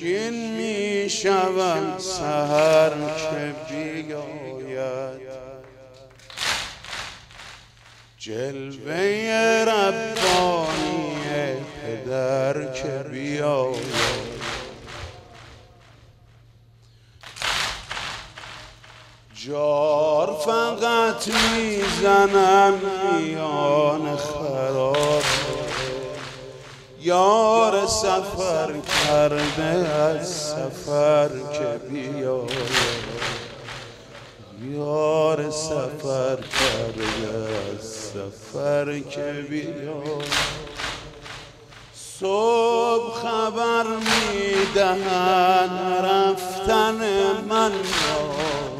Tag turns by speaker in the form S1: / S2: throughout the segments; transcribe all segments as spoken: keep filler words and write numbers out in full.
S1: شین می شوم سحر که بیاید، جلوه ربانی پدر که بیاید. جار فقط میزنم میان خراب، یار سفر کرده از سفر که بیاید، یار سفر کرده از سفر که بیاید. صبح خبر میدهند رفتن من را،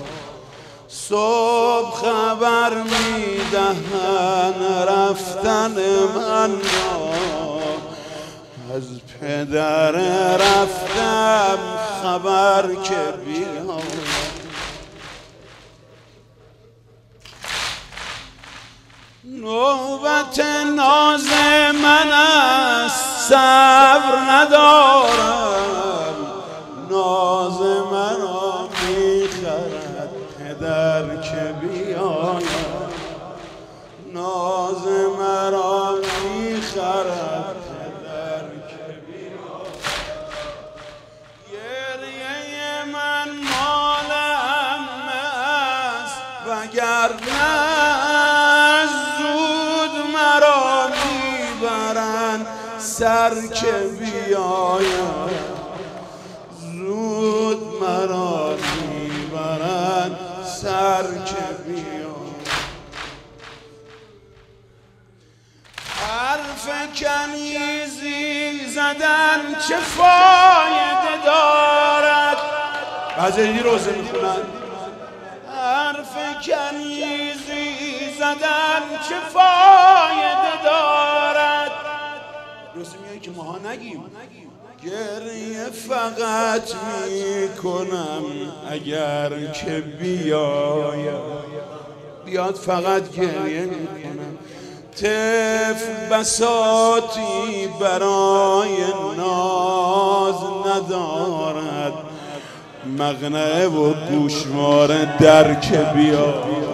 S1: صبح خبر میدهند رفتن من را، از پدر رفتم خبر که بیاید. نوبت ناز من است صبر ندارم، ناز مرا میخرد پدر که بیاید، ناز مرا میخرد پدر که بیاید. گریه من مال عمه است وگرنه سر که بیاید، زود مرا میبرند سر که بیاید. حرف کنیزی زدن چه فایده دارد؟ بعضی روزه میخونن حرف کنیزی زدن چه فایده دارد؟ روزی میایی که ماها نگیم. گریه فقط میکنم اگر که بیاید، بیاد فقط گریه میکنم. طفل بساطی برای ناز ندارد، مقنعه و گوشواره در که بیاید.